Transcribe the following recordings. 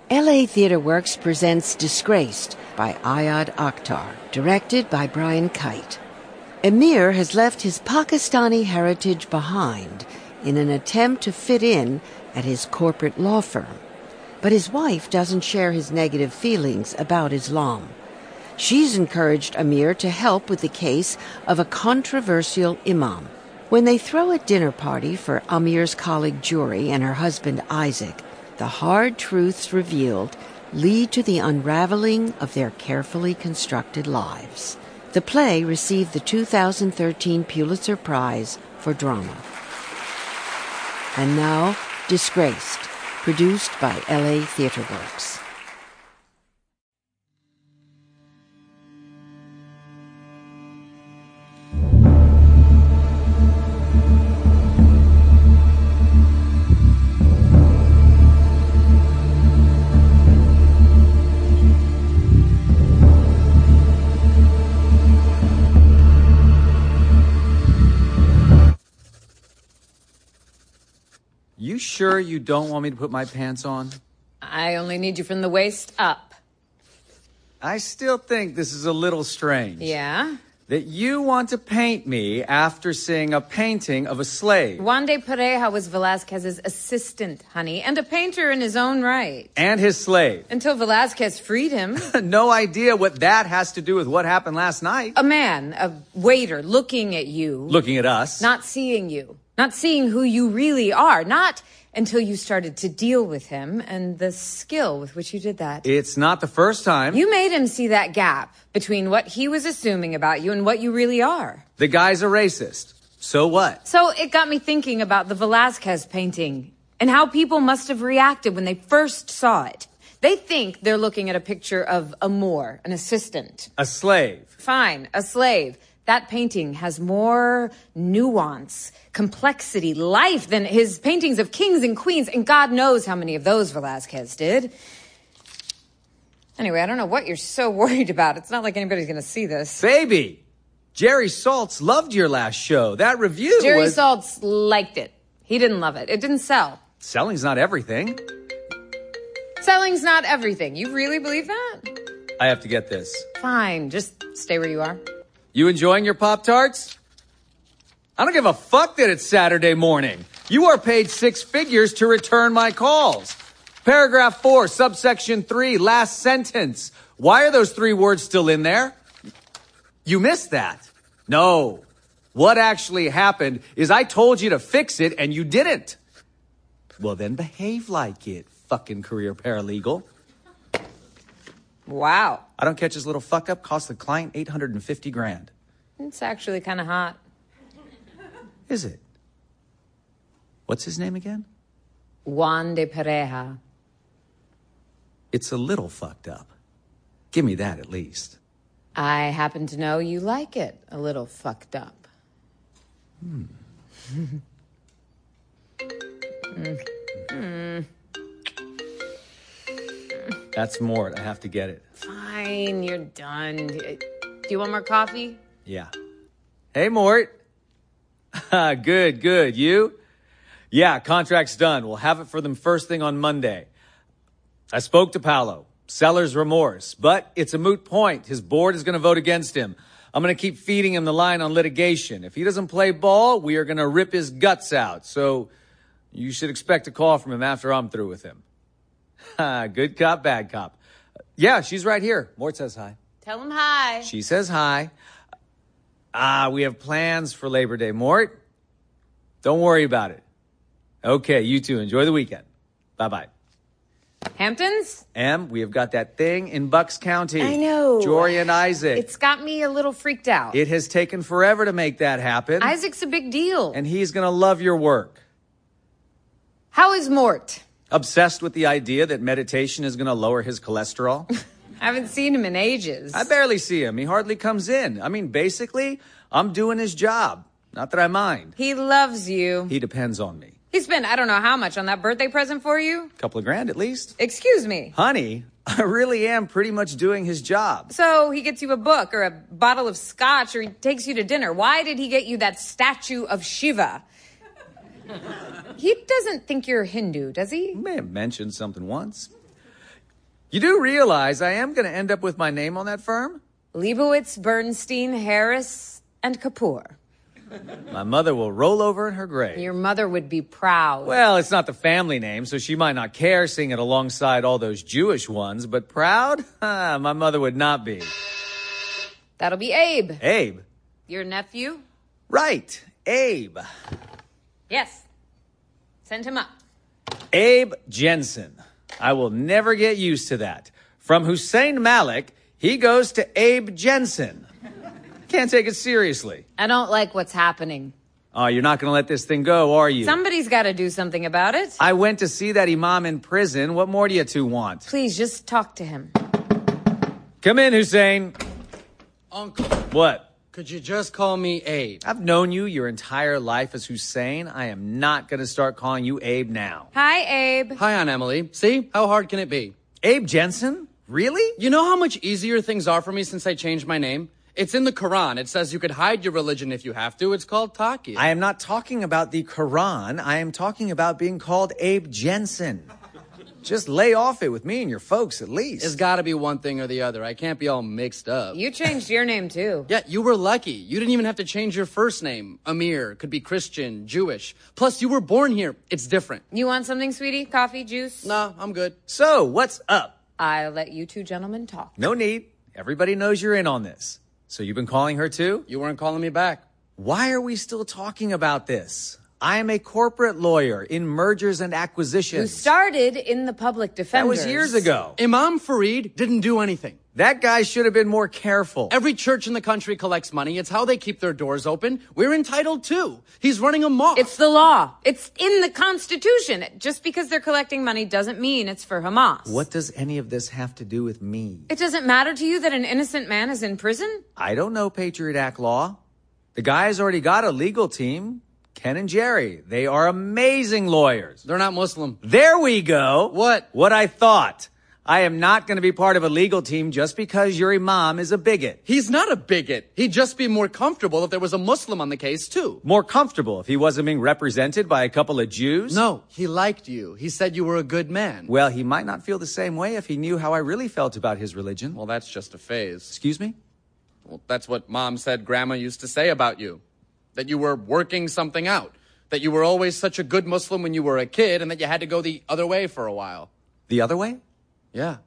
LA Theatre Works presents Disgraced by Ayad Akhtar, directed by Brian Kite. Amir has left his Pakistani heritage behind in an attempt to fit in at his corporate law firm. But his wife doesn't share his negative feelings about Islam. She's encouraged Amir to help with the case of a controversial imam. When they throw a dinner party for Amir's colleague Jury and her husband Isaac, the hard truths revealed lead to the unraveling of their carefully constructed lives. The play received the 2013 Pulitzer Prize for Drama. And now, Disgraced, produced by LA Theatre Works. You sure you don't want me to put my pants on? I only need you from the waist up. I still think this is a little strange. Yeah? That you want to paint me after seeing a painting of a slave. Juan de Pareja was Velázquez's assistant, honey, and a painter in his own right. And his slave. Until Velázquez freed him. No idea what that has to do with what happened last night. A man, a waiter, looking at you. Looking at us. Not seeing you. Not seeing who you really are. Not until you started to deal with him and the skill with which you did that. It's not the first time. You made him see that gap between what he was assuming about you and what you really are. The guy's a racist. So what? So it got me thinking about the Velázquez painting and how people must have reacted when they first saw it. They think they're looking at a picture of a Moor, an assistant. A slave. Fine, a slave. That painting has more nuance, complexity, life than his paintings of kings and queens, and God knows how many of those Velázquez did. Anyway, I don't know what you're so worried about. It's not like anybody's going to see this. Baby! Jerry Saltz loved your last show. That review Jerry Saltz liked it. He didn't love it. It didn't sell. Selling's not everything. Selling's not everything. You really believe that? I have to get this. Fine, just stay where you are. You enjoying your Pop-Tarts? I don't give a fuck that it's Saturday morning. You are paid 6 figures to return my calls. Paragraph 4, subsection 3, last sentence. Why are those 3 words still in there? You missed that. No. What actually happened is I told you to fix it and you didn't. Well, then behave like it, fucking career paralegal. Wow. I don't catch his little fuck up, cost the client $850,000. It's actually kind of hot. Is it? What's his name again? Juan de Pareja. It's a little fucked up. Give me that at least. I happen to know you like it a little fucked up. That's Mort. I have to get it. Fine, you're done. Do you want more coffee? Yeah. Hey, Mort. Good. You? Yeah, contract's done. We'll have it for them first thing on Monday. I spoke to Paolo. Seller's remorse. But it's a moot point. His board is going to vote against him. I'm going to keep feeding him the line on litigation. If he doesn't play ball, we are going to rip his guts out. So you should expect a call from him after I'm through with him. Good cop, bad cop. Yeah, she's right here. Mort says hi. Tell him hi. She says hi. We have plans for Labor Day. Mort, don't worry about it. Okay, you too. Enjoy the weekend. Bye-bye. Hamptons? Em, we have got that thing in Bucks County. I know. Jory and Isaac. It's got me a little freaked out. It has taken forever to make that happen. Isaac's a big deal. And he's going to love your work. How is Mort? Obsessed with the idea that meditation is going to lower his cholesterol. I haven't seen him in ages. I barely see him. He hardly comes in. I mean, basically, I'm doing his job. Not that I mind. He loves you. He depends on me. He spent I don't know how much on that birthday present for you. A couple of grand at least. Excuse me. Honey, I really am pretty much doing his job. So he gets you a book or a bottle of scotch or he takes you to dinner. Why did he get you that statue of Shiva? He doesn't think you're Hindu, does he? May have mentioned something once. You do realize I am going to end up with my name on that firm? Leibowitz, Bernstein, Harris, and Kapoor. My mother will roll over in her grave. Your mother would be proud. Well, it's not the family name, so she might not care seeing it alongside all those Jewish ones, but proud? My mother would not be. That'll be Abe. Abe? Your nephew? Right, Abe. Yes. Send him up. Abe Jensen. I will never get used to that. From Hussein Malik, he goes to Abe Jensen. Can't take it seriously. I don't like what's happening. Oh, you're not going to let this thing go, are you? Somebody's got to do something about it. I went to see that imam in prison. What more do you two want? Please, just talk to him. Come in, Hussein. Uncle, What? could you just call me Abe? I've known you your entire life as Hussein. I am not going to start calling you Abe now. Hi, Abe. Hi, Aunt Emily. See? How hard can it be? Abe Jensen? Really? You know how much easier things are for me since I changed my name? It's in the Quran. It says you could hide your religion if you have to. It's called Taqiyya. I am not talking about the Quran. I am talking about being called Abe Jensen. Just lay off it with me and your folks, at least. It's gotta be one thing or the other. I can't be all mixed up. You changed your name, too. Yeah, you were lucky. You didn't even have to change your first name. Amir could be Christian, Jewish. Plus, you were born here. It's different. You want something, sweetie? Coffee, juice? No, I'm good. So, what's up? I'll let you two gentlemen talk. No need. Everybody knows you're in on this. So you've been calling her too? You weren't calling me back. Why are we still talking about this? I am a corporate lawyer in mergers and acquisitions. Who started in the public That defenders. was years ago. Imam Fareed didn't do anything. That guy should have been more careful. Every church in the country collects money. It's how they keep their doors open. We're entitled too. He's running a mosque. It's the law. It's in the Constitution. Just because they're collecting money doesn't mean it's for Hamas. What does any of this have to do with me? It doesn't matter to you that an innocent man is in prison? I don't know Patriot Act law. The guy's already got a legal team. Ken and Jerry. They are amazing lawyers. They're not Muslim. There we go. What? What I thought. I am not going to be part of a legal team just because your imam is a bigot. He's not a bigot. He'd just be more comfortable if there was a Muslim on the case, too. More comfortable if he wasn't being represented by a couple of Jews? No, he liked you. He said you were a good man. Well, he might not feel the same way if he knew how I really felt about his religion. Well, that's just a phase. Excuse me? Well, that's what Mom said Grandma used to say about you. That you were working something out. That you were always such a good Muslim when you were a kid and that you had to go the other way for a while. The other way? Yeah.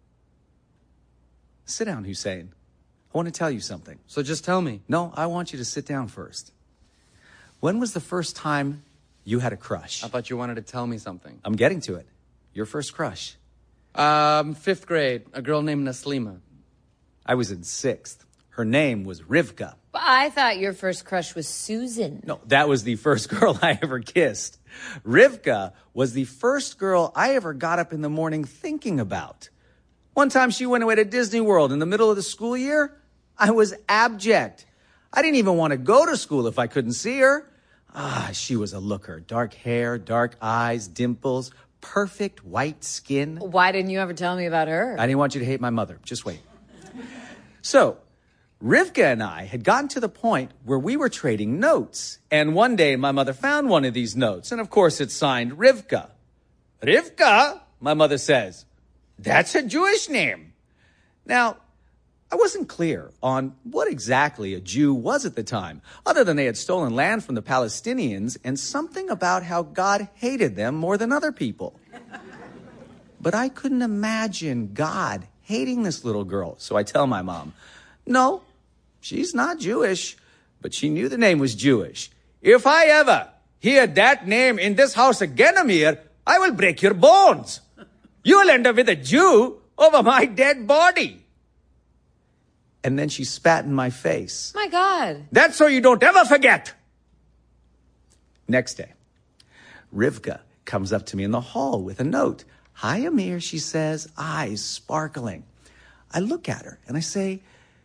Sit down, Hussein. I want to tell you something. So just tell me. No, I want you to sit down first. When was the first time you had a crush? I thought you wanted to tell me something. I'm getting to it. Your first crush. 5th grade. A girl named Naslima. I was in 6th. Her name was Rivka. But I thought your first crush was Susan. No, that was the first girl I ever kissed. Rivka was the first girl I ever got up in the morning thinking about. One time she went away to Disney World in the middle of the school year. I was abject. I didn't even want to go to school if I couldn't see her. She was a looker. Dark hair, dark eyes, dimples, perfect white skin. Why didn't you ever tell me about her? I didn't want you to hate my mother. Just wait. So, Rivka and I had gotten to the point where we were trading notes. And one day my mother found one of these notes. And of course it's signed Rivka. Rivka, my mother says. That's a Jewish name. Now, I wasn't clear on what exactly a Jew was at the time, other than they had stolen land from the Palestinians and something about how God hated them more than other people. But I couldn't imagine God hating this little girl. So I tell my mom, no, she's not Jewish, but she knew the name was Jewish. If I ever hear that name in this house again, Amir, I will break your bones. You'll end up with a Jew over my dead body. And then she spat in my face. My God. That's so you don't ever forget. Next day, Rivka comes up to me in the hall with a note. Hi, Amir, she says, eyes sparkling. I look at her and I say,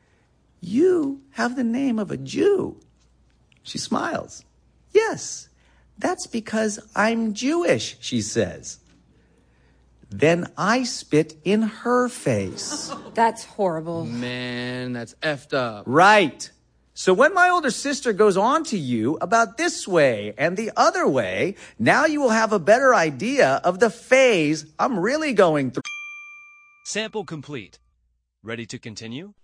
you have the name of a Jew. She smiles. Yes, that's because I'm Jewish, she says. Then I spit in her face. That's horrible. Man, that's effed up. Right. So when my older sister goes on to you about this way and the other way, now you will have a better idea of the phase I'm really going through. Sample complete. Ready to continue?